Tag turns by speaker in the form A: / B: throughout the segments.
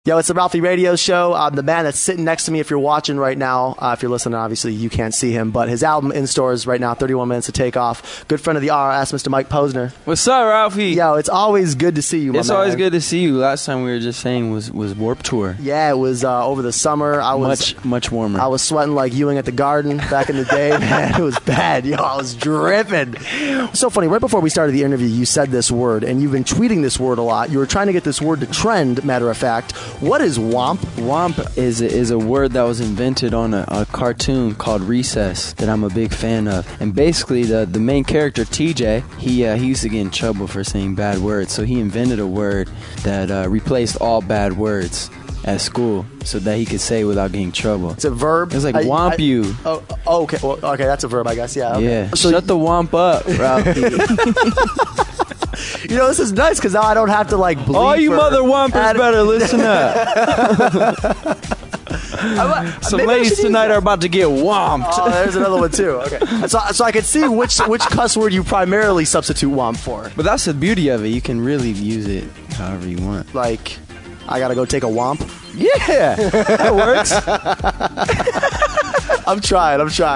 A: Yo, it's the Ralphie Radio Show. The man that's sitting next to me, if you're watching right now, if you're listening, obviously you can't see him, but his album in stores right now, 31 Minutes to Take Off. Good friend of the RRS, Mr. Mike Posner.
B: What's up, Ralphie?
A: Yo, it's always good to see you, my man.
B: It's always good to see you. Last time we were just saying was Warped Tour.
A: Yeah, it was over the summer. I was
B: much warmer.
A: I was sweating like Ewing at the Garden back in the day, man. It was bad. Yo, I was dripping. So funny. Right before we started the interview, you said this word, and you've been tweeting this word a lot. You were trying to get this word to trend, matter of fact. What is WOMP?
B: WOMP is a word that was invented on a cartoon called Recess that I'm a big fan of. And basically, the main character, TJ, he used to get in trouble for saying bad words. So he invented a word that replaced all bad words at school so that he could say without getting in trouble.
A: It's a verb?
B: It's like womp you.
A: Oh, okay. Well, okay, that's a verb, I guess. Yeah. Okay.
B: Yeah. So shut the womp up, Ralphie.
A: You know, this is nice because now I don't have to like bleep.
B: All you mother wompers better listen up. Some ladies tonight are about to get womped.
A: Oh, there's another one too. Okay, so I can see which cuss word you primarily substitute womp for.
B: But that's the beauty of it. You can really use it however you want.
A: Like, I gotta go take a womp.
B: Yeah, that works.
A: I'm trying.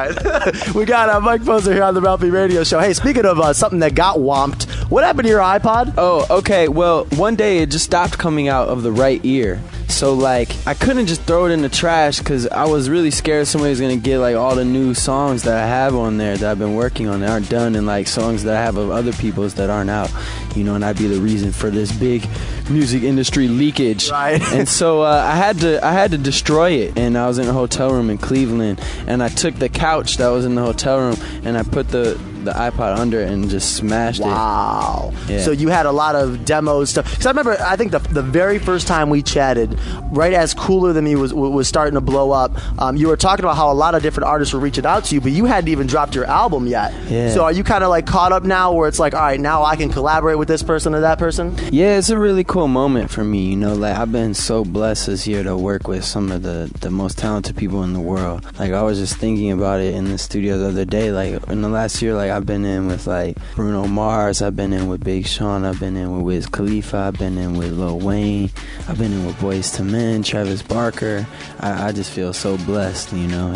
A: We got Mike Posner here on the Ralphie Radio Show. Hey, speaking of something that got womped, what happened to your iPod?
B: Oh, okay. Well, one day it just stopped coming out of the right ear. So, like, I couldn't just throw it in the trash because I was really scared somebody was going to get, like, all the new songs that I have on there that I've been working on that aren't done, and, like, songs that I have of other people's that aren't out, you know, and I'd be the reason for this big music industry leakage.
A: Right.
B: And so I had to destroy it, and I was in a hotel room in Cleveland, and I took the couch that was in the hotel room, and I put the iPod under it and just smashed it.
A: Wow.
B: Yeah.
A: So you had a lot of demos stuff. Because I remember, I think the very first time we chatted, right as Cooler Than Me was starting to blow up, you were talking about how a lot of different artists were reaching out to you, but you hadn't even dropped your album yet.
B: Yeah.
A: So are you kind of like caught up now where it's like, all right, now I can collaborate with this person or that person?
B: Yeah, it's a really cool moment for me. You know, like, I've been so blessed this year to work with some of the most talented people in the world. Like, I was just thinking about it in the studio the other day. Like, in the last year, like, I've been in with, like, Bruno Mars, I've been in with Big Sean, I've been in with Wiz Khalifa, I've been in with Lil Wayne, I've been in with Boyz II Men, Travis Barker. I just feel so blessed, you know,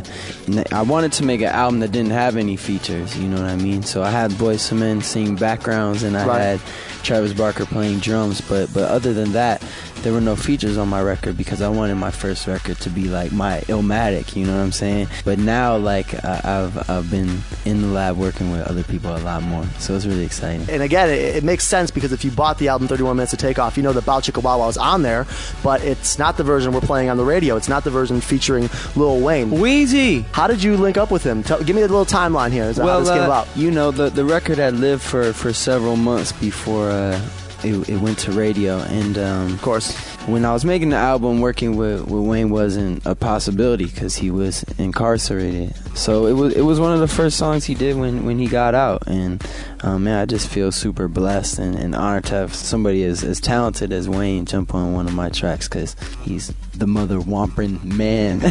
B: and I wanted to make an album that didn't have any features, you know what I mean? So I had Boyz II Men sing backgrounds, and I had Travis Barker playing drums, but other than that, there were no features on my record because I wanted my first record to be like my Illmatic, you know what I'm saying? But now, like, I've been in the lab working with other people a lot more, so it's really exciting.
A: And again, it makes sense because if you bought the album 31 Minutes to Take Off, you know that Bow Chicka Wow Wow is on there, but it's not the version we're playing on the radio. It's not the version featuring Lil Wayne.
B: Wheezy! How
A: did you link up with him? Give me a little timeline here. How this came about?
B: You know, the record had lived for several months before it went to radio, and
A: of course,
B: when I was making the album, working with Wayne wasn't a possibility because he was incarcerated. So it was one of the first songs he did when he got out, and man, I just feel super blessed and honored to have somebody as talented as Wayne jump on one of my tracks because he's the mother whompering man.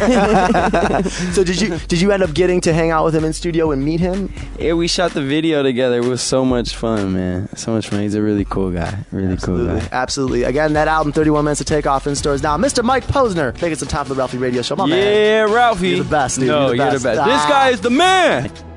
A: So did you end up getting to hang out with him in studio and meet him?
B: Yeah, we shot the video together. It was so much fun, man. So much fun. He's a really cool guy. Cool guy.
A: Absolutely. Again, that album, 31 Minutes to Take Off, in stores now. Mr. Mike Posner, making some time for the Ralphie Radio Show. My man.
B: Yeah, Ralphie.
A: You're the best, dude.
B: No, you're the best. This guy is the man.